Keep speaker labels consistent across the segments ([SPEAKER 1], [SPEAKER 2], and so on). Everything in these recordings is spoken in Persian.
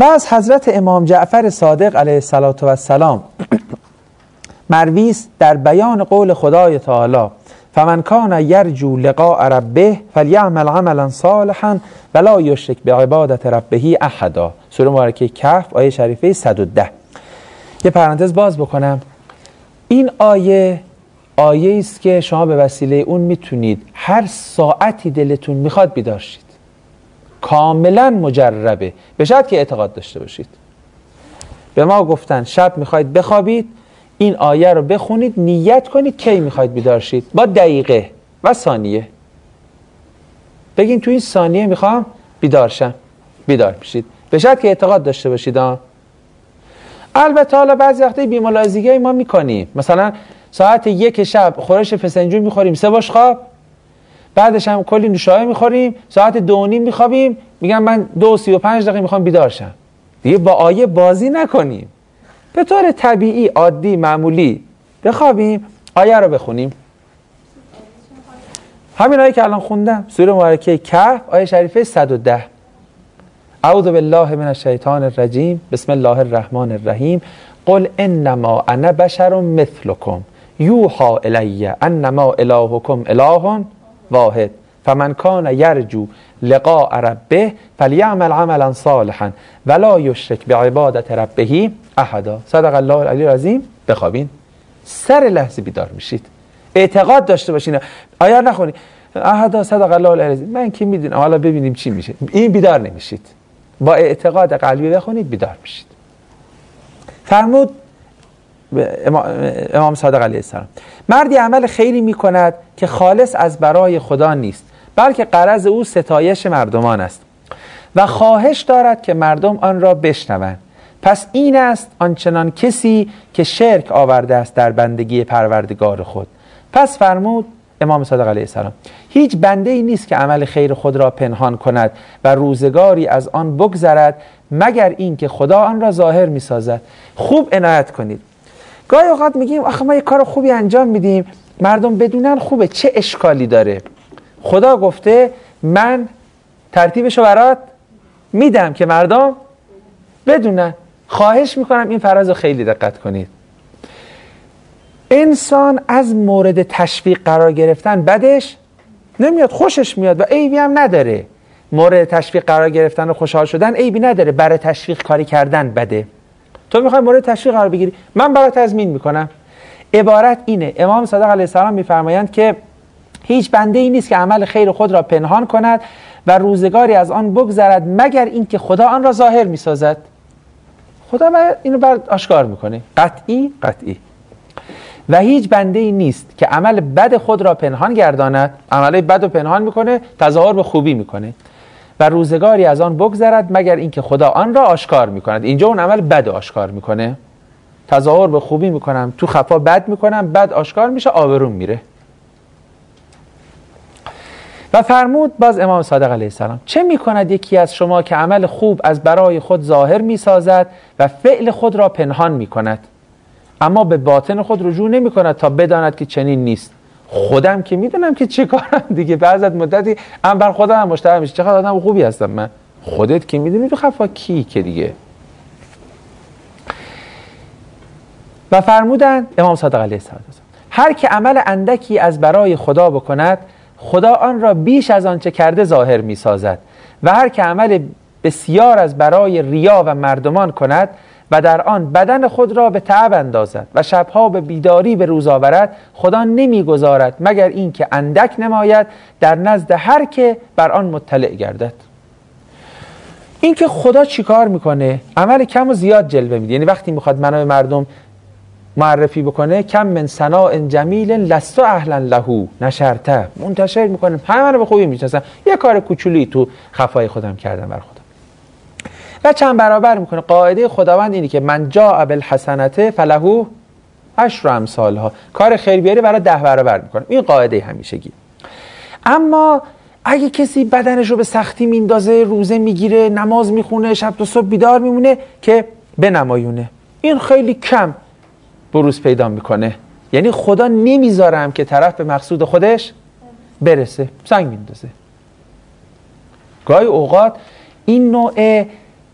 [SPEAKER 1] و از حضرت امام جعفر صادق علیه السلام مروی است در بیان قول خدای تعالی فمن کان یرجو لقاء ربه فلیعمل عملا صالحا ولا یشرک بعبادت ربه احدا. سوره مبارکه کهف آیه شریفه 110. یه پرانتز باز بکنم. این آیه است که شما به وسیله اون میتونید هر ساعتی دلتون میخواد بیدار شید. کاملا مجربه، به شرط که اعتقاد داشته باشید. به ما گفتن شب میخواید بخوابید، این آیه رو بخونید، نیت کنید کی میخواید بیدار شید، با دقیقه و ثانیه بگین تو این ثانیه میخوام بیدار شم، بیدار میشید، به شرط که اعتقاد داشته باشید. البته حالا بعضی وقتا بی‌ملاحظگی ما میکنیم، مثلا ساعت 1 شب خورش فسنجون میخوریم 3 باش خواب، بعدش هم کلی نوشابه میخوریم، ساعت 2:30 میخوابیم، میگم من 2:35 میخوام بیدار شم. دیگه با آیه بازی نکنیم، به طور طبیعی عادی معمولی بخوابیم، آیه رو بخونیم. همین آیه که الان خوندم، سوره مبارکه کهف آیه شریفه 110. اعوذ بالله من الشیطان الرجیم بسم الله الرحمن الرحیم قل انما انا بشر مثلکم یوحى الی انما الهکم اله واحد فمن کان یرجو لقاء ربه فلیعمل عملا صالحا ولا یشرک بعبادت ربه احدا. صدق الله العلی العظیم. بخوابین، سر لحظه بیدار میشید، اعتقاد داشته باشین. آیه نخونید احدا صدق الله العلی العظیم، من که میدونم، حالا ببینیم چی میشه. این بیدار نمیشید، با اعتقاد قلبی بخونید بیدار میشید. فرمود امام صادق علیه السلام مردی عمل خیری میکند که خالص از برای خدا نیست، بلکه غرض او ستایش مردمان است و خواهش دارد که مردم آن را بشنوند. پس این است آنچنان کسی که شرک آورده است در بندگی پروردگار خود. پس فرمود امام صادق علیه السلام هیچ بنده ای نیست که عمل خیر خود را پنهان کند و روزگاری از آن بگذرد مگر این که خدا آن را ظاهر می سازد. خوب عنایت کنید. گاهی اوقات میگیم آخه ما یک کار خوبی انجام میدیم، مردم بدونن خوبه، چه اشکالی داره؟ خدا گفته من ترتیبشو برات میدم که مردم بدونن. خواهش میکنم این فراز رو خیلی دقت کنید. انسان از مورد تشویق قرار گرفتن بدش نمیاد، خوشش میاد و عیبی هم نداره. مورد تشویق قرار گرفتن و خوشحال شدن عیبی نداره، برای تشویق کاری کردن بده. تو میخوای مورد تشویق قرار بگیری، من برات تضمین میکنم. عبارت اینه. امام صادق علیه السلام میفرمایند که هیچ بنده ای نیست که عمل خیر خود را پنهان کند و روزگاری از آن بگذرد مگر اینکه خدا آن را ظاهر میسازد. خدا اینو برات آشکار میکنه، قطعی. و هیچ بنده ای نیست که عمل بد خود را پنهان گرداند، عمل بد رو پنهان میکنه، تظاهر به خوبی میکنه و روزگاری از آن بگذرد مگر اینکه خدا آن را آشکار میکند. اینجا اون عمل بد آشکار میکنه، تظاهر به خوبی میکنم، تو خفا بد میکنم، بد آشکار میشه، آبروم میره. و فرمود باز امام صادق علیه السلام چه میکند یکی از شما که عمل خوب از برای خود ظاهر میسازد و فعل خود را پنهان میکند، اما به باطن خود رجوع نمیکند تا بداند که چنین نیست. خودم که میدونم که چه کارم دیگه، بعضی از مدتی هم بر خودم هم مشترک میشه، چقدر آدم خوبی هستم من. خودت که میدونی تو خفا کی که دیگه. و فرمودند امام صادق علیه السلام هر که عمل اندکی از برای خدا بکند، خدا آن را بیش از آنچه کرده ظاهر میسازد و هر که عمل بسیار از برای ریا و مردمان کند و در آن بدن خود را به تعب اندازد و شبها به بیداری به روز آورد، خدا نمیگذارد مگر این که اندک نماید در نزد هر که بر آن مطلع گردد. این که خدا چیکار میکنه؟ عمل کم و زیاد جلوه میده. یعنی وقتی میخواد منو به مردم معرفی بکنه، کم من صناع جمیل لست اهلا له نشرته، منتشر میکنه، همه رو به خوبی میشناسن، یه کار کوچولی تو خفای خودم کردم بر خودم و چند برابر میکنه. قاعده خداوند اینه که من جاء بالحسنة فله عشر امثالها، کار خیر بیاری برای 10 برابر میکنه. این قاعده همیشگی. اما اگه کسی بدنش رو به سختی میندازه، روزه میگیره، نماز میخونه، شب تا صبح بیدار میمونه که بنمایونه، این خیلی کم بروز پیدا میکنه. یعنی خدا نمیذارم که طرف به مقصود خودش برسه، سنگ میندازه. گاهی اوقات این نوع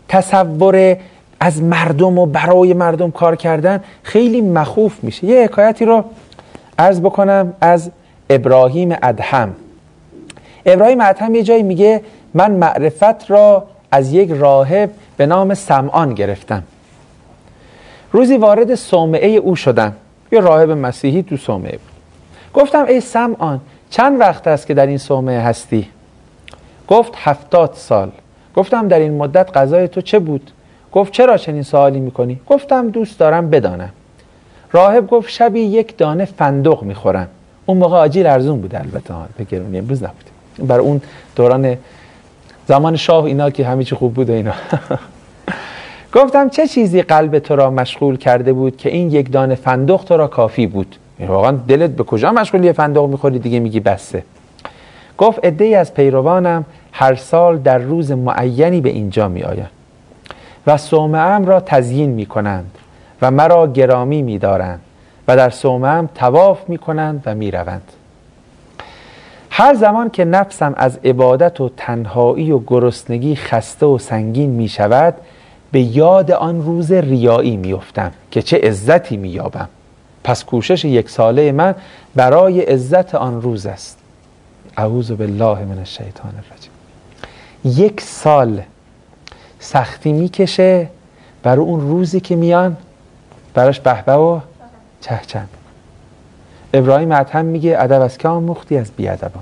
[SPEAKER 1] تصور از مردم و برای مردم کار کردن خیلی مخوف میشه. یه حکایتی رو عرض بکنم از ابراهیم ادهم. ابراهیم ادهم یه جایی میگه من معرفت را از یک راهب به نام سمعان گرفتم. روزی وارد صومعه او شدم، یه راهب مسیحی تو صومعه بود. گفتم ای سمعان چند وقت است که در این صومعه هستی؟ گفت 70 سال. گفتم در این مدت غذای تو چه بود؟ گفت چرا چنین سوالی میکنی؟ گفتم دوست دارم بدانم. راهب گفت شبی 1 دانه فندق میخورم. اون موقع آجیل ارزون بود البته، به گرونی امروز نبود، برای اون دوران زمان شاه اینا که همه چی خوب بود و اینا. گفتم چه چیزی قلب تو را مشغول کرده بود که این 1 دانه فندق تو را کافی بود؟ واقعا دلت به کجا مشغول یه فندق میخوری دیگه میگی بسه؟ گفت عده‌ای از پیروانم هر سال در روز معینی به اینجا میآیند و صومعه‌ام را تزیین میکنند و مرا گرامی میدارند و در صومعه‌ام طواف میکنند و میروند. هر زمان که نفسم از عبادت و تنهایی و گرسنگی خسته و سنگین می شود، به یاد آن روز ریایی می افتم که چه عزتی می یابم. پس کوشش 1 ساله من برای عزت آن روز است. اعوذ بالله من الشیطان الرجیم. 1 سال سختی می کشه برای اون روزی که میان براش بهبه و چهچن. ابراهیم ادهم میگه ادب از که آموختی از بیادبان.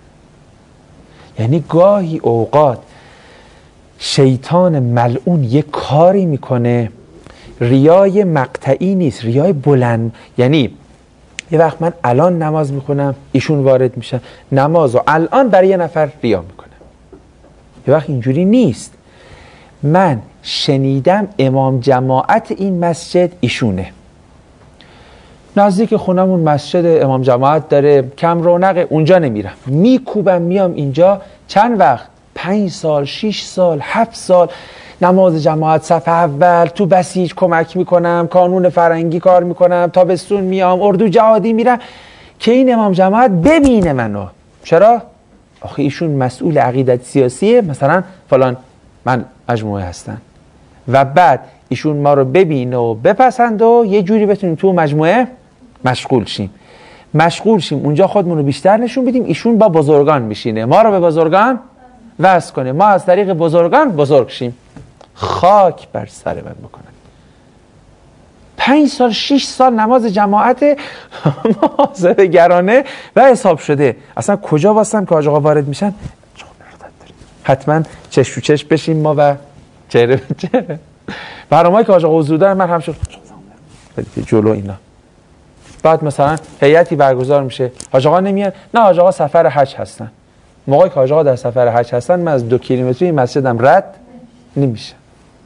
[SPEAKER 1] یعنی گاهی اوقات شیطان ملعون یه کاری میکنه، ریای مقطعی نیست، ریای بلند. یعنی یه وقت من الان نماز میخونم، ایشون وارد میشن نماز و الان برای یه نفر ریا میکنه. یه وقت اینجوری نیست. من شنیدم امام جماعت این مسجد ایشونه، نزدیک خونمون مسجد امام جماعت داره، کم رونقه، اونجا نمیرم، میکوبم میام اینجا. چند وقت؟ 5 سال، 6 سال، 7 سال نماز جماعت صف اول، تو بسیج کمک میکنم، کانون فرنگی کار میکنم، تابستون میام اردو جهادی میرم که این امام جماعت ببینه منو. چرا؟ آخه ایشون مسئول عقیدت سیاسیه، مثلا فلان من مجموعه هستن و بعد ایشون ما رو ببینه و بپسند و یه جوری بتونیم تو مجموعه مشغول شیم اونجا خودمون رو بیشتر نشون بدیم. ایشون با بزرگان میشینه، ما رو به بزرگان وصل کنه، ما از طریق بزرگان بزرگ شیم. خاک بر سر من بکنن. 5 سال 6 سال نماز جماعت محاسبه گرانه و حساب شده. اصلا کجا واسم که حاج آقا وارد میشن حتما چشم تو چشم بشیم ما و چهره به چهره. برنامه‌ای که حاج آقا حضور داره من همشون جلو اینا. بعد مثلا هیئتی برگزار میشه، حاج آقا نمیاد، نه حاج آقا سفر حج هستن. موقعی که حاج آقا در سفر حج هستن من از 2 کیلومتری مسجدم رد نمیشه.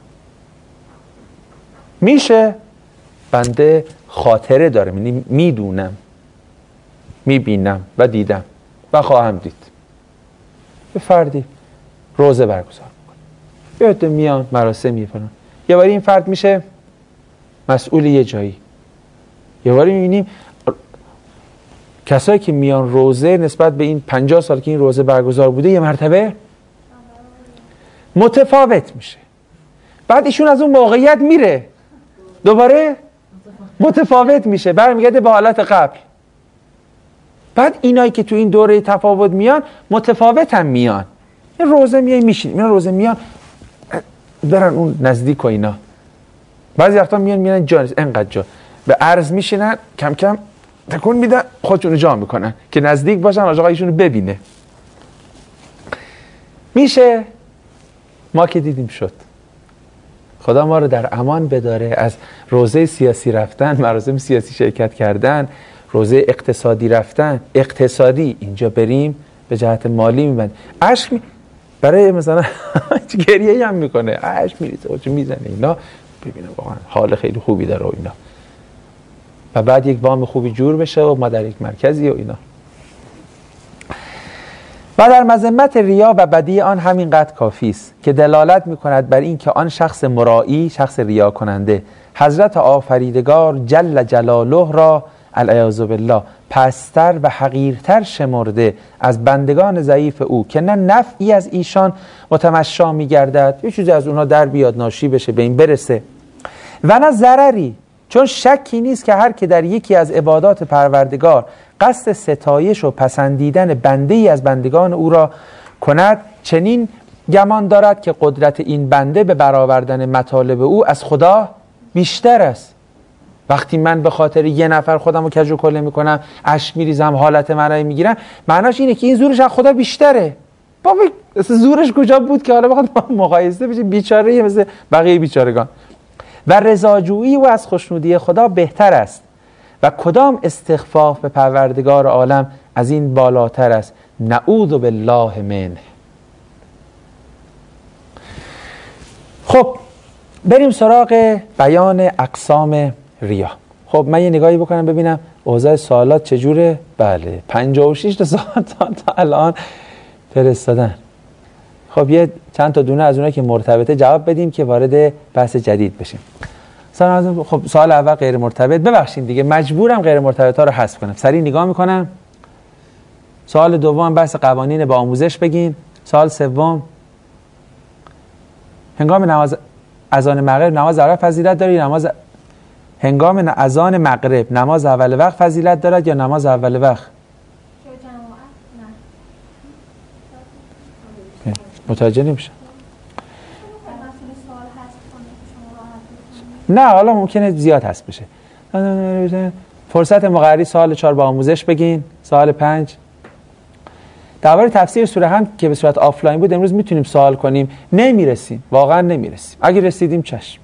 [SPEAKER 1] میشه بنده خاطره دارم، یعنی میدونم، میبینم و دیدم و خواهم دید. به فردی روزه برگزار میکنه، یاد میان مراسم میکنن، یه باری این فرد میشه مسئول یه جایی. یه باری میبینیم کسایی که میان روزه نسبت به این 50 سال که این روزه برگزار بوده یه مرتبه متفاوت میشه. بعد ایشون از اون موقعیت میره دوباره متفاوت میشه، برمیگرده به حالت قبل. بعد اینایی که تو این دوره تفاوت میان متفاوت هم میان. این روزه میای میشین، اینا روزه میان برن اون نزدیک و اینا. بعضی وقتا میان جا انقدر جا به عرض میشینن، کم کم تکون میدن خودشونو جا میکنن که نزدیک باشن حاج آقا ایشونو ببینه. میشه ما که دیدیم شد. خدا ما رو در امان بداره از روزه سیاسی رفتن، مراسم سیاسی شرکت کردن، روزه اقتصادی رفتن. اقتصادی اینجا بریم به جهت مالی میبند، عشق برای مثلا گریه هم میکنه، عشق میریزه و میزنه اینا، ببینه واقعا حال خیلی خوبی داره و اینا، و بعد یک وام خوبی جور بشه و ما در یک مرکزی و اینا. و در مذمت ریا و بدی آن همینقدر کافی است که دلالت میکند بر این که آن شخص مرایی، شخص ریا کننده، حضرت آفریدگار جل جلاله را العیاذ بالله پستر و حقیرتر شمرده از بندگان ضعیف او که نه نفعی از ایشان متمشا می‌گردد، یه چیزی از اونها در بیاد ناشی بشه به این برسه، و نه ضرری، چون شکی نیست که هر که در یکی از عبادات پروردگار قصد ستایش و پسندیدن بنده‌ای از بندگان او را کند، چنین گمان دارد که قدرت این بنده به برآوردن مطالب او از خدا بیشتر است. وقتی من به خاطر یه نفر خودم رو کج و کله میکنم، اشک میریزم، حالت منایی میگیرم، معناش اینه که این زورش از خدا بیشتره. بابا زورش کجا بود که حالا بخواد مقایسه بشه؟ بیچاره مثل بقیه بیچارگان. و رضاجویی و از خوشنودی خدا بهتر است و کدام استخفاف به پروردگار عالم از این بالاتر است؟ نعوذ بالله منه. خب بریم سراغ بیان اقسام ریا. خب من یه نگاهی بکنم ببینم اوضاع سوالات چجوره. بله 56 تا سوال تا الان فرستادن. خب یه چند تا دونه از اونایی که مرتبطه جواب بدیم که وارد بحث جدید بشیم. خب سوال اول غیر مرتبط، ببخشید دیگه مجبورم غیر مرتبطا رو حذف کنم. سریع نگاه میکنم. سوال دوم بحث قوانین با آموزش بگین. سوال سوم هنگام نماز اذان مغرب نماز اول فضیلت داره یا نماز هنگام اذان مغرب نماز اول وقت فضیلت دارد یا نماز اول وقت؟ متوجه نمیشه. نه حالا ممکنه زیاد هست بشه. فرصت مقرری سوال 4 با آموزش بگین. سوال 5 درباره تفسیر سوره هم که به صورت آفلاین بود امروز میتونیم سوال کنیم، نمیرسیم، واقعا نمیرسیم. اگه رسیدیم چشم،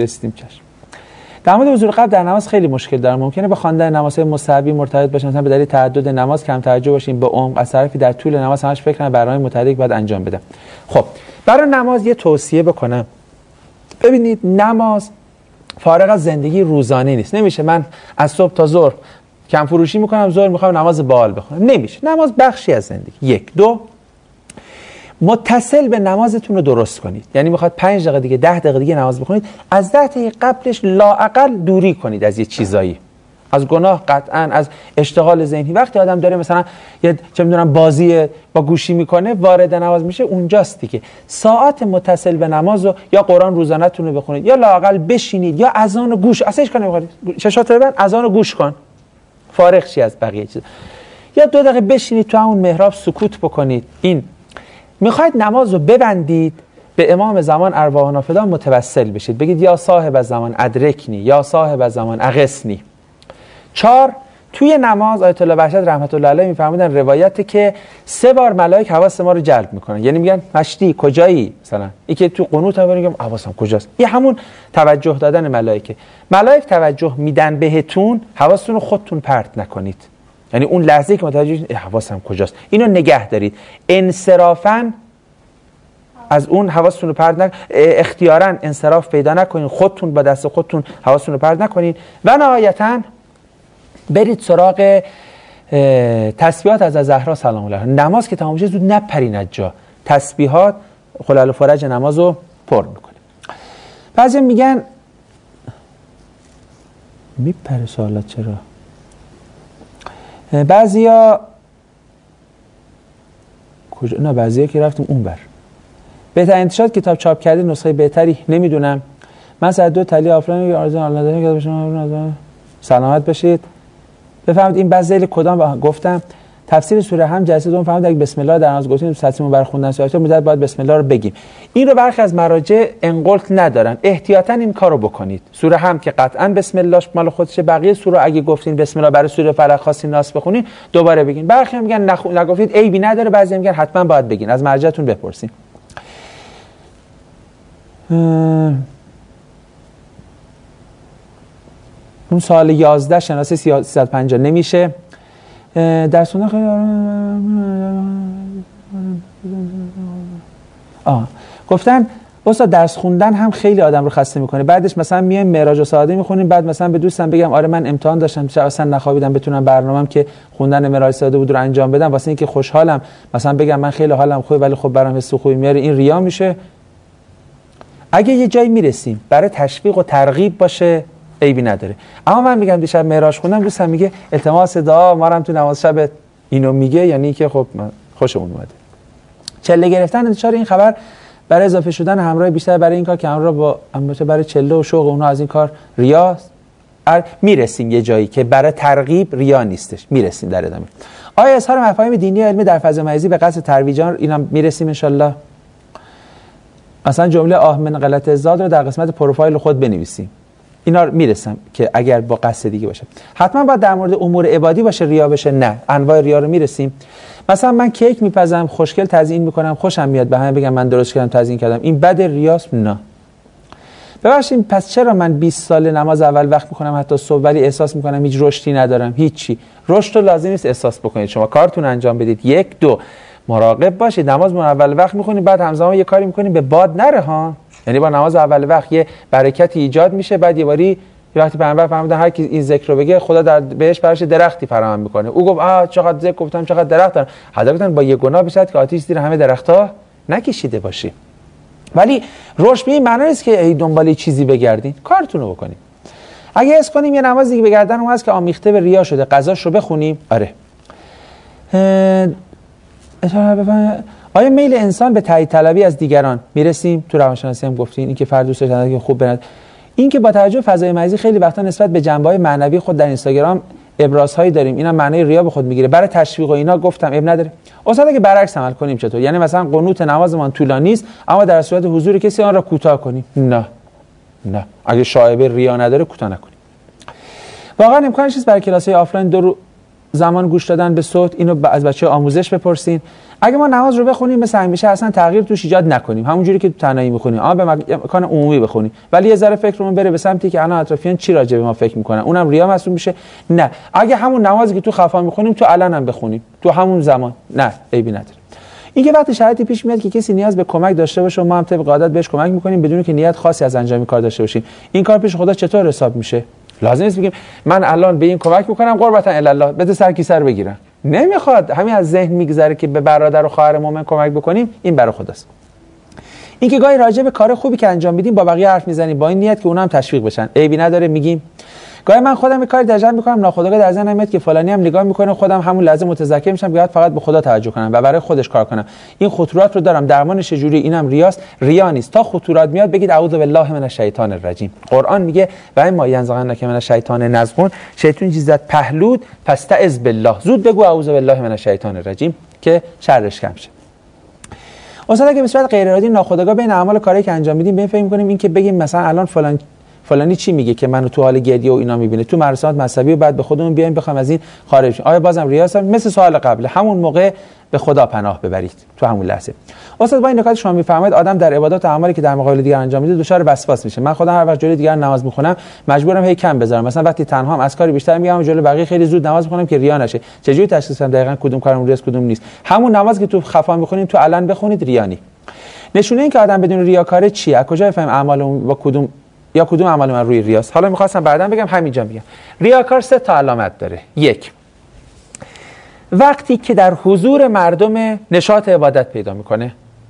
[SPEAKER 1] در مورد حضور قلب در نماز خیلی مشکل دارم. ممکنه به خواندن نمازهای مستحبی مرتبط باشه، مثلا به دلیل تعدد نماز کم توجه باشیم به عمق، از طرفی در طول نماز همش فکر کنم برنامه متعدد باید انجام بدم. خب برای نماز یه توصیه بکنم. ببینید نماز فارغ از زندگی روزانه نیست. نمیشه من از صبح تا ظهر کم فروشی میکنم، ظهر میخوام نماز باحال بخونم. نمیشه. نماز بخشی از زندگی. 1 2 متصل به نمازتون رو درست کنید. یعنی میخواد 5 دقیقه دیگه 10 دقیقه دیگه نماز بخونید، از 10 دقیقه قبلش لااقل دوری کنید از یه چیزایی، از گناه قطعا، از اشتغال ذهنی. وقتی آدم داره مثلا یه چه میدونم بازی با گوشی میکنه وارد نماز میشه، اونجاست دیگه. ساعت متصل به نماز رو یا قرآن روزانه‌تون رو بخونید یا لااقل بشینید یا اذان رو گوش، اصلا هیچ کاری نمی‌کنید، چشات رو ببند اذان رو گوش کن، فارغ شی از بقیه چیز، یا 2 دقیقه بشینید تو همون محراب سکوت بکنید. این میخواید نماز رو ببندید، به امام زمان ارواحنا فدا متوسل بشید، بگید یا صاحب زمان ادرکنی، یا صاحب زمان اغثنی. 4 توی نماز آیت الله بهجت رحمت الله علیه میفرمودن روایتی که 3 بار ملائک حواس ما رو جلب میکنن. یعنی میگن مشتی کجایی؟ مثلا یکی تو قنوت هم میگم حواسم کجاست. این همون توجه دادن ملائکه. ملائک توجه میدن بهتون، حواستون رو خودتون پرت نکنید. یعنی اون لحظه که متوجه حواسم کجاست اینو نگه دارید. انصرافاً از اون حواستون رو پرت نکنید، اختیاراً انصراف پیدا نکنید، خودتون با دست خودتون حواستون رو پرت نکنید. و نهایتاً برید سراغ تسبیحات از زهرا سلام الله. نماز که تمام بشه زود نپرین از جا، تسبیحات خلل و فرج نماز رو پر میکنه. بعضی میگن میپره سوالات چرا؟ بعضیا کجا؟ نه بعضیا که رفتیم اون بر. بهترین انتشارات کتاب چاپ کرده نسخه بهتری نمیدونم. من از 2 تلی آفلاین آرزو الله دارم که بشم سلامت بشید. بفهمید این بذیل کدام گفتم تفسیر سوره هم جلسه دوم فهمید اگه بسم الله در نماز گفتیم سطحمون برای خوندن سوره مدت باید بسم الله رو بگیم. این رو برخی از مراجع انقلت ندارن. احتیاطاً این کارو بکنید. سوره هم که قطعاً بسم الله مال خودشه، بقیه سوره اگه گفتین بسم الله برای سوره فلق خواستین ناس بخونین دوباره بگین. برخی میگن نگفتید عیبی نداره، بعضی میگن حتما باید بگین. از مرجعتون بپرسین. اون سال 11 شناسه 350 نمیشه. درس خوندن خیلی گفتن استاد درس خوندن هم خیلی آدم رو خسته میکنه. بعدش مثلا میایم معراج ساده میخونیم، بعد مثلا به دوستم بگم آره من امتحان داشتم اصلا نخوابیدم بتونم برنامه‌ام که خوندن معراج ساده بود رو انجام بدم، واسه اینکه خوشحالم مثلا بگم من خیلی حالم خوبه ولی خب برام حس خوبی میاره، این ریا میشه. اگه یه جایی میرسیم برای تشویق و ترغیب باشه عیبی نداره. اما من میگم دیشب معراج خوندم، دوستم میگه التماس دعا ما هم تو نماز شب اینو میگه، یعنی که خب خوشمون اومده. چله گرفتن انتشار این خبر برای اضافه شدن همراه بیشتر برای این کار که همراه با البته برای چله و شوق اونا از این کار ریاست. میرسیم یه جایی که برای ترغیب ریا نیستش، میرسیم در ادامه. آیا اظهار مفاهیم دینی و علمی در فضای مجازی به قصد ترویج آن، اینا میرسیم ان شاء الله. مثلا جمله آه من غلط زاد رو در قسمت پروفایل خود بنویسیم. اینا میرسم که اگر با قصد دیگه باشه. حتما باید در مورد امور عبادی باشه ریا بشه؟ نه. انواع ریا رو میرسیم. مثلا من کیک میپزم، خوشگل تزیین میکنم، خوشم میاد به همه بگم من درست کردم تزیین کردم، این بد ریاست؟ نه. ببخشید پس چرا من 20 سال نماز اول وقت میکنم حتی صبح، ولی احساس میکنم هیچ رشدی ندارم؟ هیچی. رشد رو لازم نیست احساس بکنید، شما کارتون انجام بدید. 1 2 مراقب باشید. نماز اول وقت میخونید بعد همزمان یه کاری میکنید به باد نره ها. یعنی با نماز اول وقت یه برکتی ایجاد میشه، بعد یه باری وقتی پیامبر فرمودن هر کی این ذکر رو بگه خدا در بهش براش درختی فراهم میکنه، او گفت چقدر ذکر گفتم چقدر درخت دارم. حضرت با یه گناه بشه که آتش زیر همه درخت‌ها نکشیده باشی. ولی رشد به این معنی نیست که دنبال چیزی بگردین، کارتون رو بکنید. اگه حس کنیم یه نماز دیگه بگردن اون هست که آمیخته به ریا شده، قضاش رو بخونیم. آره. آیا میل انسان به تایید طلبی از دیگران میرسیم؟ تو روانشناسی هم گفتین این که فرد دوست داره که خوب بناد، این که با توجه فضای مجازی خیلی وقتا نسبت به جنبه‌های معنوی خود در اینستاگرام ابرازهایی داریم، اینا معنای ریا به خود میگیره. برای تشویق و اینا گفتم اب نداره. استاد اگه برعکس عمل کنیم چطور؟ یعنی مثلا قنوت نمازمان طولانی است اما در صورت حضور کسی آن را کوتاه کنیم؟ نه. اگه شایبه ریا نداره کوتاه نکنیم. واقعا امکانش نیست برای کلاس‌های آفلاین 2 زمان گوش دادن به صوت؟ اینو از بچه‌ها آموزش بپرسین. اگه ما نماز رو بخونیم مثل همیشه اصلا تغییر توش ایجاد نکنیم، همونجوری که تو تنهایی می‌خونیم اما به مکان عمومی بخونیم، ولی یه ذره فکرمون بره به سمتی که الان اطرافیان چی راجع به ما فکر می‌کنن، اونم ریا محسوب میشه. نه. اگه همون نمازی که تو خفا می‌خونیم تو علن هم بخونیم تو همون زمان، نه عیبی نداره. اینکه وقتی شرایطی پیش میاد که کسی نیاز به کمک داشته باشه و ما هم طبق عادت بهش کمک می‌کنیم بدون که نیت خاصی از انجام کار داشته باشیم، این کار پیش خدا چطور حساب میشه؟ لازم نیست بگیم من الان به این کمک می‌کنم قربتا الی الله بده سر کیسه رو بگیرن. نمیخواد. همین از ذهن میگذره که به برادر و خواهر مؤمن کمک بکنیم، این برای خداست. اینکه گاهی راجع به کار خوبی که انجام میدیم با بقیه حرف میزنیم با این نیت که اونا هم تشویق بشن، عیبی نداره میگیم. گاهی من خودم یه کاری دژم میکنم ناخودآگاه در ذهنم میاد که فلانی هم نگاه میکنه، خودم همون لحظه متذکر میشم که فقط به خدا توجه کنم و برای خودش کار کنم. این خطورات رو دارم، درمانش چجوری؟ اینم ریاست. ریا نیست. تا خطورات میاد بگید اعوذ بالله من الشیطان الرجیم. قرآن میگه و ما ینزغنک من الشیطان نزغ، شیطان چیزت پهلود فاستعذ بالله، زود بگو اعوذ بالله من الشیطان الرجیم که شرش کم شه. اصلا اگه به صورت غیر ارادی ناخودآگاه بین اعمال کاری که انجام میدیم ببین فکر می‌کنیم این که بگیم مثلا الان فلانی چی میگه که منو تو حال گریه و اینا میبینه تو مراسمات مذهبی و بعد به خودمون بیایم بخوام از این خارج شیم، آیا بازم ریاست؟ مثل سوال قبل، همون موقع به خدا پناه ببرید تو همون لحظه. استاد با این نکات شما میفرمایید آدم در عبادات و اعمالی که در مقابل دیگر انجام میده دچار وسواس میشه. من خودم هر وقت جلوی دیگر نماز میخونم مجبورم هی کم بذارم، مثلا وقتی تنهام از کاری بیشتر میگم جلوی بقیه خیلی زود نماز میخونم که ریا نشه. چجوری تشخیص بدم دقیقاً کدوم کارم ریاست کدوم نیست؟ همون نماز که تو خفا میخونید تو علن بخونید ریانی. نشونه این که آدم بدون ریاکاری چیه؟ از کجا بفهمم اعمالم با کدوم اعمال من روی ریاست؟ حالا می‌خواستم بعداً بگم، همینجا میگم. ریاکار 3 تا علامت داره. 1 وقتی که در حضور مردم نشاط عبادت پیدا میکنه،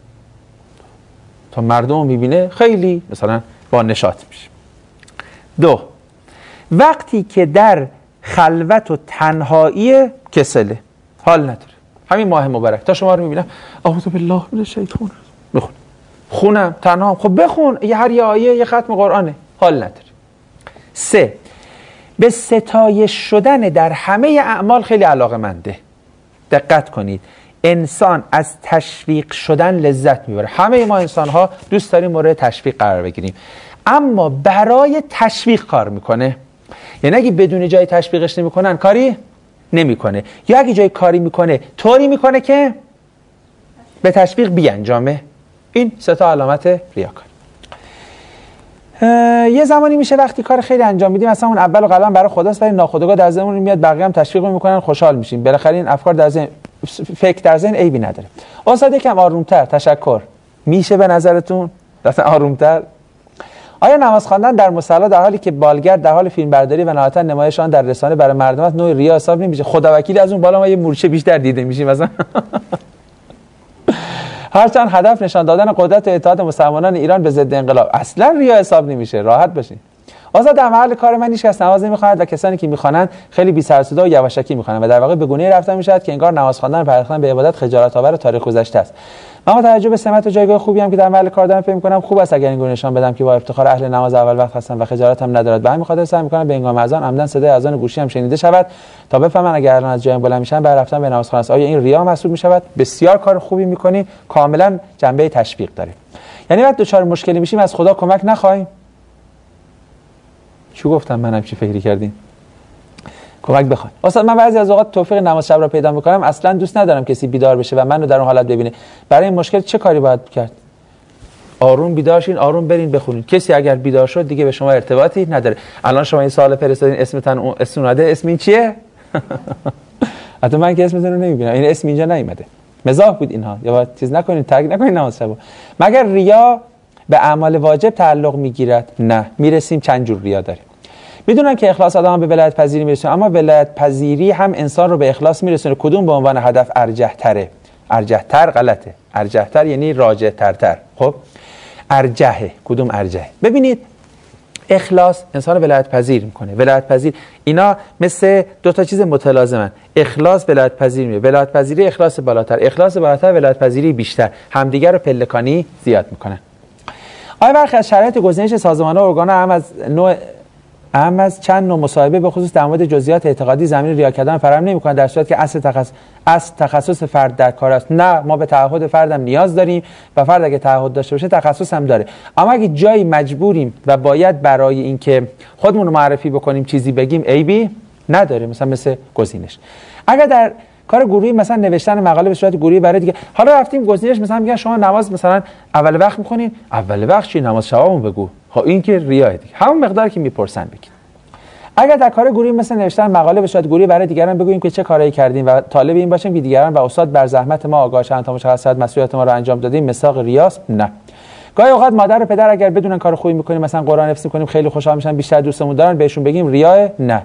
[SPEAKER 1] تا مردم میبینه خیلی مثلا با نشاط میشه. 2 وقتی که در خلوت و تنهایی کسله، حال نداره. همین ماه مبارک تا شما رو میبینم اعوذ بالله من الشیطان بخون، خونم تنها، خب بخون یه آیه یه ختم قرآنه، حال نداره. 3 به ستایش شدن در همه اعمال خیلی علاقه‌منده. دقت کنید، انسان از تشویق شدن لذت میبره. همه ما انسان ها دوست داریم مورد تشویق قرار بگیریم، اما برای تشویق کار میکنه. یعنی اگه بدون جای تشویقش نمیکنن کاری نمیکنه، یا اگه جای کاری میکنه طوری میکنه که به تشویق بیانجامه. این 3 تا علامت ریاکار. یه زمانی میشه وقتی کار خیلی انجام میدیم مثلا اون اول و قلبا برای خداست ولی ناخودآگاه در ذهنمون میاد بقیه هم تشویق میکنن، خوشحال میشیم. بالاخره این افکار در ذهن، فکر در ذهن عیبی نداره. استاد یکم آرومتر، تشکر. میشه به نظرتون مثلا آرومتر؟ آیا نماز خواندن در مصلی در حالی که بالگرد در حال فیلم برداری و نهایتا نمایش آن در رسانه برای مردم نوع ریا حساب نمیشه؟ خدا وکیلی از اون بالا ما یه مورچه بیشتر دیده میشیم مثلا. هرچند هدف نشان دادن قدرت و اتحاد مسلمانان ایران به ضد انقلاب، اصلا ریا حساب نمیشه، راحت باشین. آزاد در محل کار من هیچ کس نماز نمیخواند و کسانی که میخوانند خیلی بی سر و صدا و یواشکی میخوانند و در واقع به گونه‌ای رفتن میشود که انگار نماز خواندن و پرداختن به عبادت خجالت آور تاریخ گذشته است. من با توجه به سمت و جایگاه خوبی هم که در محل کار دارم فکر می‌کنم خوب است اگر این گونه نشان بدم که با افتخار اهل نماز اول وقت هستم و خجالت هم ندارد. به همین خاطر سعی می‌کنم به هنگام اذان عمدن صدای اذان گوشی هم شنیده شود تا بفهمن اگر الان از جایم بلند میشن برای رفتن به نمازخانه است. آیا این ریا محسوب می‌شود؟ بسیار کار خوبی می‌کنی، کاملا جنبه تشویق داره. یعنی وقتی دچار مشکلی میشیم از خدا کمک نخواهیم. چی گفتم؟ منم چی فکری کردین؟ کمک بخواید. استاد من بعضی از اوقات توفیق نماز شب را پیدا می‌کنم، اصلا دوست ندارم کسی بیدار بشه و منو در اون حالت ببینه. برای این مشکل چه کاری باید کرد؟ آروم بیدار شین، آروم برین بخونین. کسی اگر بیدار شد دیگه به شما ارتباطی نداره. الان شما این سوال فرستادین اسمتون اومده، اسم این چیه؟ حتی من که اسمتون رو نمی‌بینم. این اسم اینجا نیومده. مزاح بود اینها. یا باید چیز نکنین، تگ نکنین نماز شب. مگر ریا به اعمال واجب تعلق میگیرد؟ نه. میرسیم چند جور ریا داریم. میدونن که اخلاص آدم به ولایت پذیری میرسونه، اما ولایت پذیری هم انسان رو به اخلاص میرسونه. کدوم به عنوان هدف ارجح تره؟ ارجح تر غلطه. ارجح تر یعنی راجح تر. خب ارجحه. کدوم ارجحه؟ ببینید اخلاص انسان ولایت پذیر میکنه. ولایت پذیر اینا مثل دو تا چیز متلازمن. اخلاص ولایت پذیر میشه. ولایت پذیری اخلاص بالاتر. اخلاص بالاتر ولایت پذیری بیشتر. همدیگه رو پلکانی زیاد میکنن. آیا برخی از شرایط گزینش سازمان‌ها و ارگان‌ها هم از چند نوع مصاحبه به خصوص در مورد جزئیات اعتقادی زمین ریا کردن فراهم نمی‌کنه، در صورتی که اصل تخصص فرد در کار است؟ نه، ما به تعهد فردم نیاز داریم و فرد اگه تعهد داشته باشه تخصص هم داره. اما اگه جایی مجبوریم و باید برای اینکه خودمون رو معرفی بکنیم چیزی بگیم عیبی نداره، مثل گزینش. اگر در کار گروهی مثلا نوشتن مقاله به صورت گروهی برای دیگه، حالا رفتیم گزینش مثلا میگن شما نماز مثلا اول وقت می‌خونین، اول وقت چی؟ نماز شبمون بگو. ها این که ریاه دیگه، همون مقداری که میپرسن بگید. اگر در کار گروهی مثل نوشتن مقاله به صورت گروهی برای دیگران بگوییم که چه کارایی کردیم و طالب این باشیم که دیگران و استاد بر زحمت ما آگاه شدن تا مشخص مسئولیت ما رو انجام دادیم، مساق ریاست؟ نه. گاهی اوقات مادر و پدر اگر بدونن کار خوبی میکنیم، مثلا قرآن حفظ میکنیم، خیلی خوشحال میشن، بیشتر دوستمون دارن، بهشون بگیم ریاه؟ نه.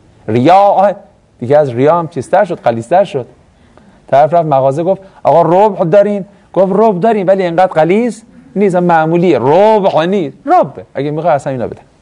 [SPEAKER 1] ریا دیگه از ریا هم چیزتر شد، غلیظتر شد. طرف رفت مغازه گفت آقا ربع دارین؟ گفت ربع داریم ولی اینقدر غلیظ نیست، معمولیه، ربع نیست. ربع اگه میخوای اصلا اینا بده.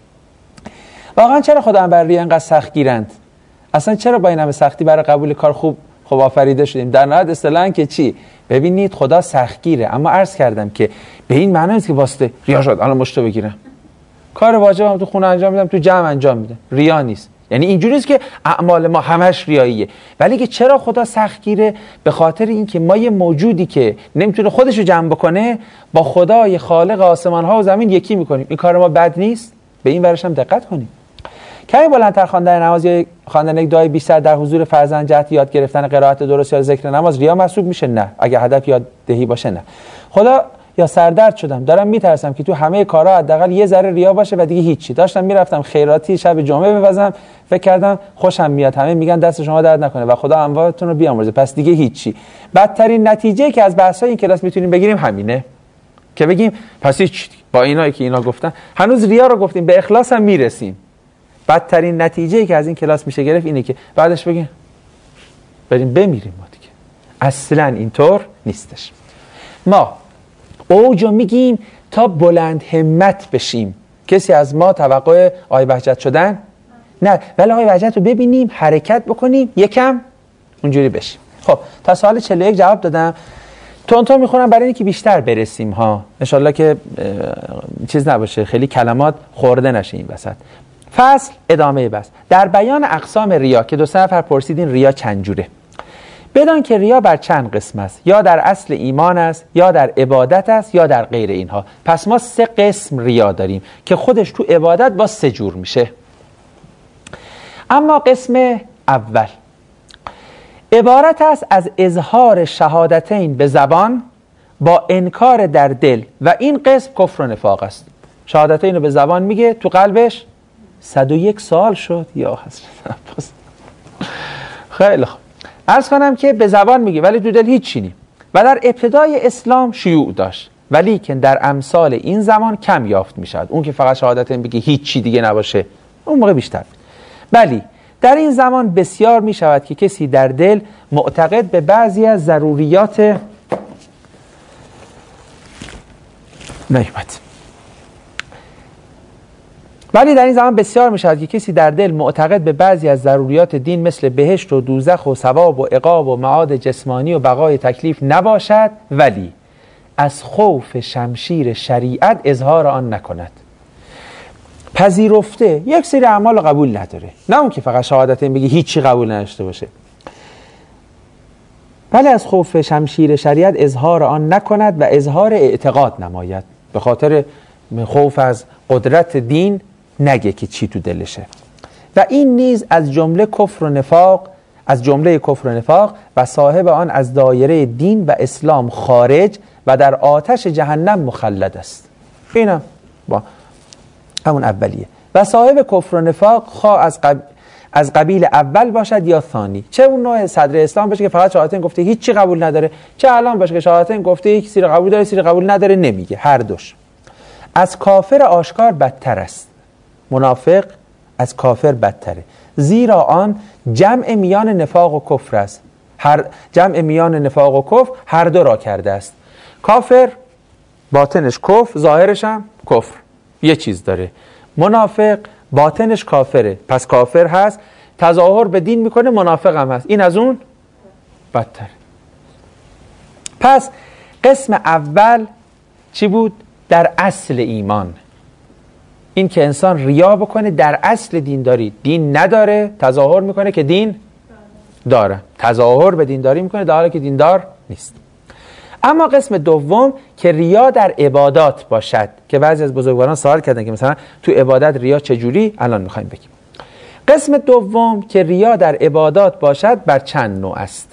[SPEAKER 1] واقعا چرا خدا بر ریا اینقدر سخت گیرند؟ اصلا چرا با این همه سختی برای قبول کار خوب آفریده شدیم؟ در نهایت اصطلاحاً که چی؟ ببینید خدا سختگیره، اما عرض کردم که به این معنی نیست که واسطه ریا شد الان مشتو بگیرم. کار واجبم تو خونه انجام میدم، تو جمع انجام میدم. ریا نیست. یعنی اینجوری نیست که اعمال ما همش ریاییه، ولی که چرا خدا سختگیره؟ به خاطر اینکه ما یه موجودی که نمیتونه خودش رو جمع بکنه با خدای خالق آسمان ها و زمین یکی میکنیم. این کار ما بد نیست؟ به این ورش هم دقت کنیم. کمی بلندتر خواندن نماز یا خواندن یک دعای بیشتر در حضور فرزند جهت یاد گرفتن قرائت درست یا ذکر نماز ریا محسوب میشه؟ نه. اگه هدف یاد دهی باشه نه. خدا یا سردرد شدم، دارم میترسم که تو همه کارها حداقل یه ذره ریا باشه و دیگه هیچی. داشتم میرفتم خیراتی شب جمعه بپزم، فکر کردم خوشم میاد، همه میگن دست شما درد نکنه و خدا اموالتون رو بیامرزه، پس دیگه هیچی. بدترین نتیجه که از بحث‌های این کلاس میتونیم بگیریم همینه که بگیم پس هیچ، با اینایی که اینا گفتن هنوز ریا رو گفتیم، به اخلاص هم میرسیم. بدترین نتیجه که از این کلاس میشه گرفت اینه که بعدش بگیم بریم بمیریم. ما دیگه اصلا اینطور نیستش. ما اوجو میگیم تا بلند همت بشیم. کسی از ما توقع آقای بهجت شدن؟ نه، ولی آقای بهجت رو ببینیم، حرکت بکنیم، یکم اونجوری بشیم. خب تا سوال 41 جواب دادم. تونتون میخونم برای اینکه بیشتر برسیم ها، انشالله که چیز نباشه، خیلی کلمات خورده نشه این وسط. فصل ادامه بس. در بیان اقسام ریا که 2 نفر پرسیدین ریا چند جوره، بدان که ریا بر چند قسم است، یا در اصل ایمان است، یا در عبادت است، یا در غیر اینها. پس ما 3 قسم ریا داریم که خودش تو عبادت با 3 جور میشه. اما قسم اول عبارت است از اظهار شهادتین به زبان با انکار در دل و این قسم کفر و نفاق است. شهادتین رو به زبان میگه، تو قلبش 101 سال شد. یا حضرت عباس. خیلی خوب. عرض کنم که به زبان میگه ولی تو دل هیچ چی نی. و در ابتدای اسلام شیوع داشت، ولی که در امثال این زمان کم یافت میشد. اون که فقط شهادتین بگه هیچ چی دیگه نباشه، اون موقع بیشتر. بلی در این زمان بسیار می شود که کسی در دل معتقد به بعضی از ضروریات ولی در این زمان بسیار میشود که کسی در دل معتقد به بعضی از ضروریات دین مثل بهشت و دوزخ و ثواب و عقاب و معاد جسمانی و بقای تکلیف نباشد، ولی از خوف شمشیر شریعت اظهار آن نکند. پذیرفته یک سری اعمال قبول نداره، نه اون که فقط شهادتین بگی هیچی قبول نداشته باشه، ولی از خوف شمشیر شریعت اظهار آن نکند و اظهار اعتقاد نماید. به خاطر خوف از قدرت دین نگه که چی تو دلشه. و این نیز از جمله کفر و نفاق و صاحب آن از دایره دین و اسلام خارج و در آتش جهنم مخلد است. اینم با همون اولیه. و صاحب کفر و نفاق خواه از قبیل اول باشد یا ثانی، چه اون نوع صدر اسلام باشه که فقط شهادتین گفته هیچی قبول نداره، چه الان باشه که شهادتین گفته یک سری قبول داره سری قبول نداره، نمیگه، هر دوش. از کافر آشکار بدتر است. منافق از کافر بدتره، زیرا آن جمع میان نفاق و کفر است. جمع میان نفاق و کفر هر دو را کرده است. کافر باطنش کفر، ظاهرش هم کفر، یه چیز داره. منافق باطنش کافره، پس کافر هست، تظاهر به دین میکنه، منافق هم هست. این از اون بدتر. پس قسم اول چی بود؟ در اصل ایمان، این که انسان ریا بکنه در اصل دینداری، دین نداره، تظاهر میکنه که دین داره، تظاهر به دینداری میکنه در حالی که دیندار نیست. اما قسم دوم که ریا در عبادات باشد، که بعضی از بزرگواران سوال کردن که مثلا تو عبادت ریا چجوری، الان میخوایم بگیم. قسم دوم که ریا در عبادات باشد بر چند نوع است.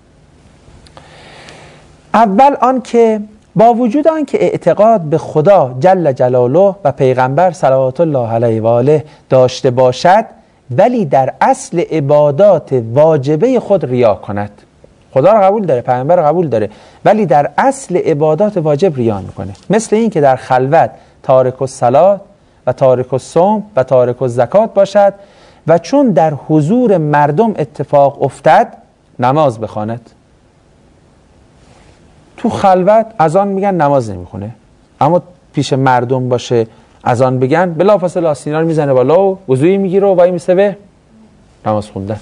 [SPEAKER 1] اول آن که با وجود آن که اعتقاد به خدا جل جلاله و پیغمبر صلوات الله علیه و آله داشته باشد، ولی در اصل عبادات واجبه خود ریا کند. خدا را قبول داره، پیغمبر را قبول داره، ولی در اصل عبادات واجب ریا میکنه. مثل این که در خلوت تارک الصلات و تارک الصوم و تارک الزکات باشد و چون در حضور مردم اتفاق افتد نماز بخواند. تو خلوت اذان میگن نماز نمیخونه، اما پیش مردم باشه اذان بگن بلافاصله آستینا رو میزنه بالا و وضوئی میگیره و وای میسته به نماز خوندن.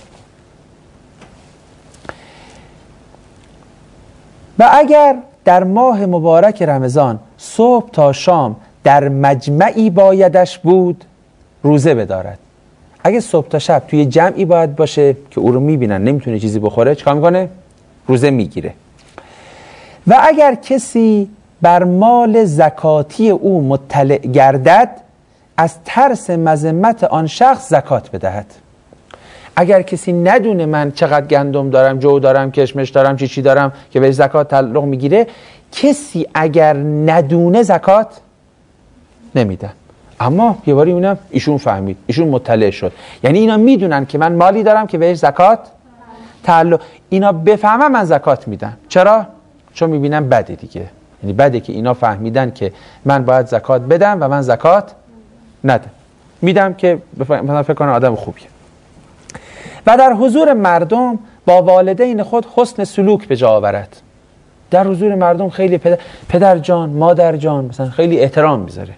[SPEAKER 1] و اگر در ماه مبارک رمضان صبح تا شام در مجمعی بایدش بود، روزه بدارد. اگه صبح تا شب توی جمعی باید باشه که او رو میبینن نمیتونه چیزی بخوره، چیکار میکنه؟ روزه میگیره. و اگر کسی بر مال زکاتی او مطلع گردد، از ترس مذمت آن شخص زکات بدهد. اگر کسی ندونه من چقدر گندم دارم، جو دارم، کشمش دارم، چی دارم که به زکات تعلق میگیره، کسی اگر ندونه زکات نمیدن. اما یه باری اونم ایشون فهمید، ایشون مطلع شد، یعنی اینا میدونن که من مالی دارم که بهش زکات تعلق، اینا بفهمن من زکات میدم. چرا؟ چون میبینن بده دیگه، یعنی بده که اینا فهمیدن که من باید زکات بدم و من زکات ندم، میدم که مثلا فکر کنم آدم خوبیه. و در حضور مردم با والدین خود حسن سلوک به جا آورد. در حضور مردم خیلی پدر جان، مادر جان مثلا خیلی احترام میذاره.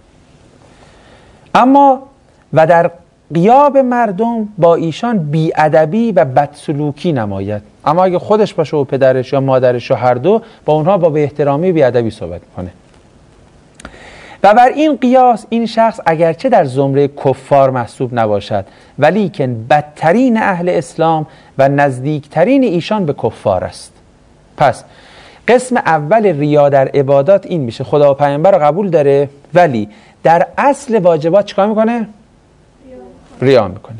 [SPEAKER 1] اما و در غیاب مردم با ایشان بی‌ادبی و بدسلوکی نماید. اما اگه خودش باشه و پدرش یا مادرش و هر دو، با اونها با بی‌احترامی و بی‌ادبی صحبت کنه. و بر این قیاس این شخص اگرچه در زمره کفار محسوب نباشد، ولی که بدترین اهل اسلام و نزدیکترین ایشان به کفار است. پس قسم اول ریا در عبادات این میشه، خدا و پیامبر رو قبول داره ولی در اصل واجبات چیکار میکنه؟ ریا میکنه.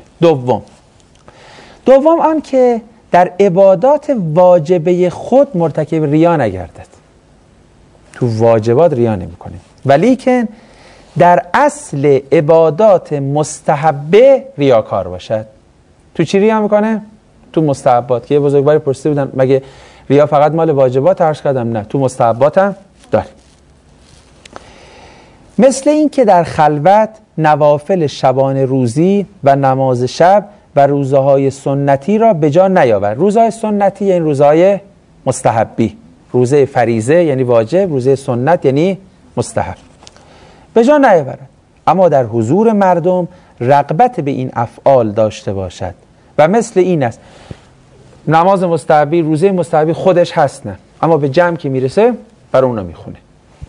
[SPEAKER 1] دوم آن که در عبادات واجبه خود مرتکب ریا نگردد. تو واجبات ریا نمیکنه، ولی که در اصل عبادات مستحبه ریاکار باشد. تو چی ریا میکنه؟ تو مستحبات. که یه بزرگواری پرسیده بودن مگه ریا فقط مال واجبات؟ عرض کردم نه، تو مستحبات هم داره. مثل این که در خلوت نوافل شبانه روزی و نماز شب و روزهای سنتی را به جا نیاورد. روزهای سنتی یعنی روزهای مستحبی، روزه فریضه یعنی واجب، روزه سنت یعنی مستحب، به جا نیاورد. اما در حضور مردم رغبت به این افعال داشته باشد. و مثل این است نماز مستحبی، روزه مستحبی خودش هست نه، اما به جمع که میرسه برای اونا میخونه.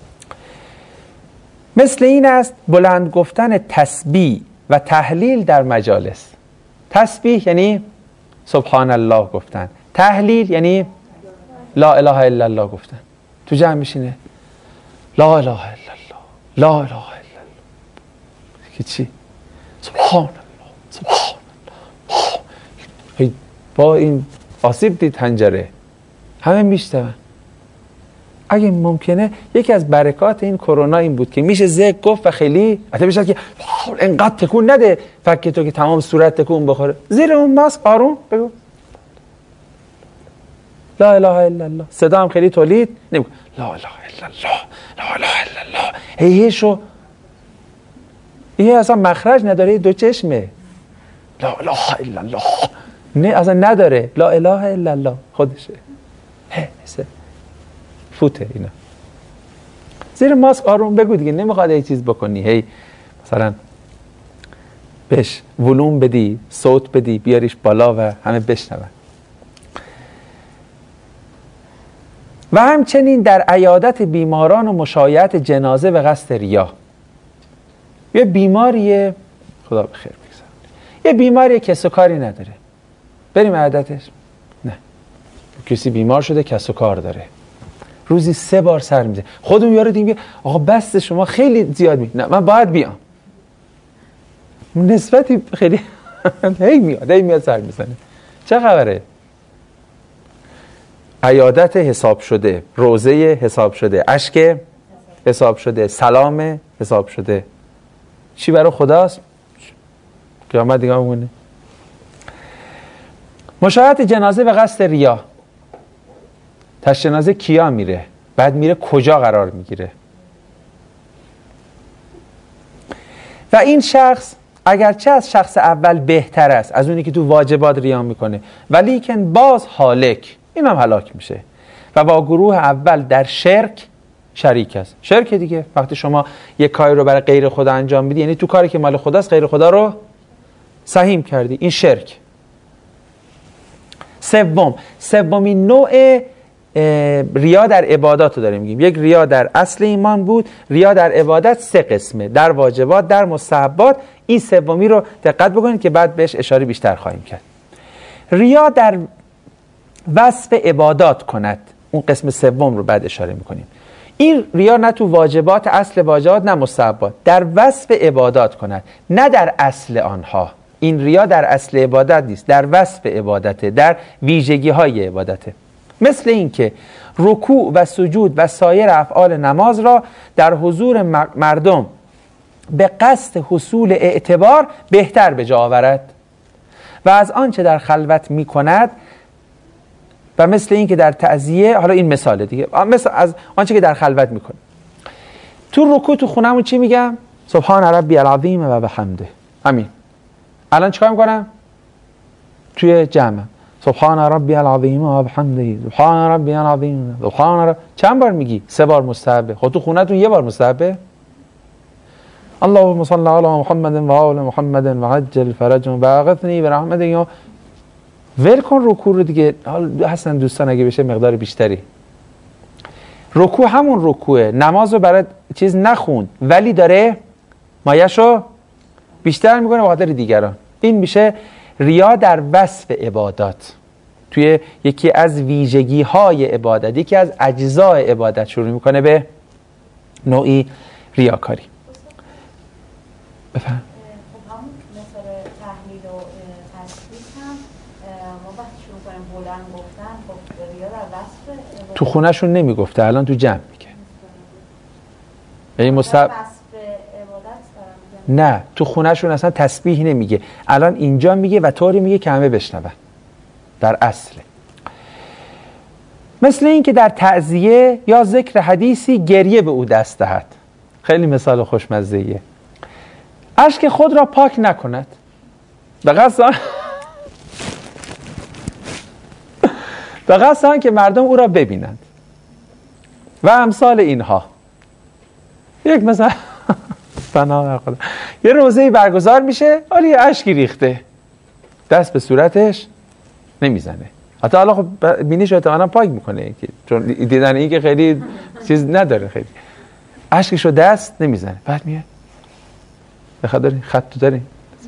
[SPEAKER 1] مثل این است بلند گفتن تسبیح و تهلیل در مجالس. تسبیح یعنی سبحان الله گفتن، تهلیل یعنی لا اله الا الله گفتن. تو جمع میشینه لا اله الا الله، لا اله الا الله، که چی؟ سبحان الله، سبحان الله. با این آسیب دید حنجره، همه میشتون. اگه ممکنه یکی از برکات این کرونا این بود که میشه ذکر گفت و خیلی حتی بشه که انقدر تکون نده فکر تو که تمام صورت تکون بخوره، زیر اون ماسک آروم بگو لا اله الا الله. صدا هم خیلی تولید نمیگو لا اله الا الله، لا اله الا الله. هیشو این اصلا مخرج نداره، دو چشمه. لا اله الا الله نه اصلا نداره، لا اله الا الله خودشه. فوته اینا. زیر ماسک آروم بگو دیگه، نمیخواد یه چیز بکنی هی مثلا بهش ولوم بدی، صوت بدی، بیاریش بالا و همه بشنون. و همچنین در عیادت بیماران و مشایعت جنازه به قصد ریا. یه بیماریه، خدا بخیر بگذارم، یه بیماریه کس و کاری نداره، بریم عیادتش؟ نه. کسی بیمار شده کس و کار داره، روزی 3 بار سر میزه، خودمون یارو دیگه آقا بس شما خیلی زیاد نه من باید بیام، نسبتی خیلی هی میاد سر میزنه. چه خبره؟ عیادت حساب شده، روزه حساب شده، اشک حساب شده، سلام حساب شده. چی برای خداست؟ قیامت دیگه همونه. مشاهده جنازه به قصد ریا. تشت جنازه کیا میره؟ بعد میره کجا قرار میگیره؟ و این شخص اگرچه از شخص اول بهتر است، از اونی که تو واجبات ریا میکنه، ولی که باز هالک، این هم هلاک میشه و با گروه اول در شرک شریک است. شرک دیگه وقتی شما یک کاری رو برای غیر خدا انجام میدی، یعنی تو کاری که مال خداست غیر خدا رو سهیم کردی، این شرک. سومین نوع ریا در عبادات رو داریم میگیم. یک ریا در اصل ایمان بود، ریا در عبادت 3 قسمه، در واجبات، در مستحبات. این سومی رو دقت بکنید که بعد بهش اشاره بیشتر خواهیم کرد. ریا در وصف عبادات کند، اون قسم سوم رو بعد اشاره میکنیم. این ریا نه تو واجبات، اصل واجبات، نه مستحبات، در وصف عبادات کند، نه در اصل آنها. این ریا در اصل عبادت نیست، در وصف عبادته، در ویژگی های عبادته. مثل این که رکوع و سجود و سایر افعال نماز را در حضور مردم به قصد حصول اعتبار بهتر به جا آورد و از آنچه در خلوت می کند، و مثل این که در تعزیه، حالا این مثال دیگه، مثل از آنچه که در خلوت می کنه. تو رکوع تو خونمون چی میگم؟ سبحان ربی العظیم و بحمده. همین. الان چیکار میکنم؟ توی جمع سبحان ربی العظیم و بحمده، سبحان ربی العظیم، سبحان ربی. چند بار میگی؟ 3 بار مستحبه. خود تو خونتون 1 بار مستحبه. اللهم صل علی محمد و آل محمد و عجل فرجهم و اغثنی برحمتک. ول کن رکوع رو دیگه. حالا حسن دوستان اگه بشه مقدار بیشتری. رکوع همون رکوعه، نماز رو برای چیز نخوند ولی داره مایه‌شو بیشتر میکنه به خاطر دیگران. این میشه ریا در وصف عبادات. توی یکی از ویژگی های عبادت، یکی از اجزای عبادت شروع میکنه به نوعی ریاکاری. بفهم.
[SPEAKER 2] خب همون مثال تحلیل و تشبیه هم ما وقتی شروع کنیم بلند گفتن، خب ریا در وصف عبادت
[SPEAKER 1] تو خونهشون نمیگفته، الان تو جمع میگه. یعنی نه، تو خونهشون اصلا تسبیح نمیگه، الان اینجا میگه و طوری میگه که همه بشنون. در اصله. مثل این که در تعزیه یا ذکر حدیثی گریه به او دست دهد. خیلی مثال خوشمزه‌ایه. اشک خود را پاک نکند به قصد آن که مردم او را ببینند و امثال اینها. یک مثال سنا خدا. یه روزه‌ای برگزار میشه، ولی اشکی ریخته، دست به صورتش نمیزنه. حتی حالا خب بینیش احتمالاً پاک میکنه که چون دیدن این که خیلی چیز نداره، خیلی اشکشو دست نمیزنه. بعد میاد بخاطر دارین خط تو دارین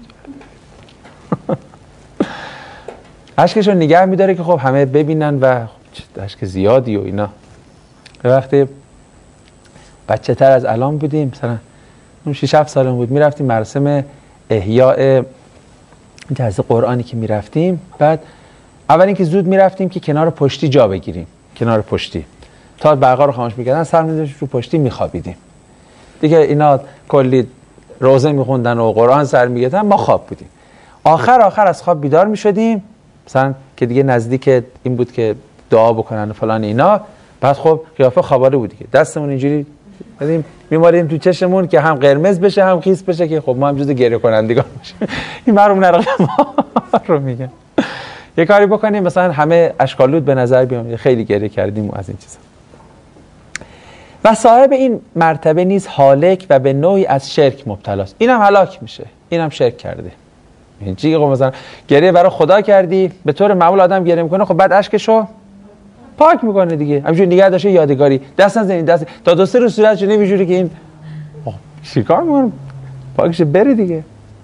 [SPEAKER 1] اشکشو نگه میداره که خب همه ببینن و خب اشک زیادی و اینا. به وقتی بچه تر از الان بودیم، مثلا 6-7 سالم بود، میرفتیم مراسم احیاء درس قرآنی که میرفتیم. بعد اول اینکه زود میرفتیم که کنار پشتی جا بگیریم، کنار پشتی تا برقا رو خاموش میکردن، سر می‌ذاشتیم رو پشتی میخوابیدیم دیگه. اینا کلی روزه میخوندن و قرآن سر میگفتن، ما خواب بودیم. آخر از خواب بیدار میشدیم، مثلا که دیگه نزدیک این بود که دعا بکنن و فلان اینا. بعد خب قیافه خواباره بود که دستمون اینجوری بدیم میماریم تو چشمون که هم قرمز بشه هم خیس بشه که خب ما هم جز گریه کنندگان باشیم. این مرحوم نرقه ما رو میگن. یه کاری بکنیم مثلا همه اشکالود به نظر بیان، خیلی گریه کردیم و از این چیزا. و صاحب این مرتبه نیز هالک و به نوعی از شرک مبتلاست. اینم هلاک میشه، اینم شرک کرده. این چیزی که مثلا گریه برای خدا کردی، به طور معمول آدم گریه میکنه، خب بعد اشکشو پاک میکنه دیگه، همینجوری نگه داشته یادگاری. دست نزنید، دست تا 2-3 روز صورتش نمیجوری که این چیکار میکنه، پاکش بره دیگه.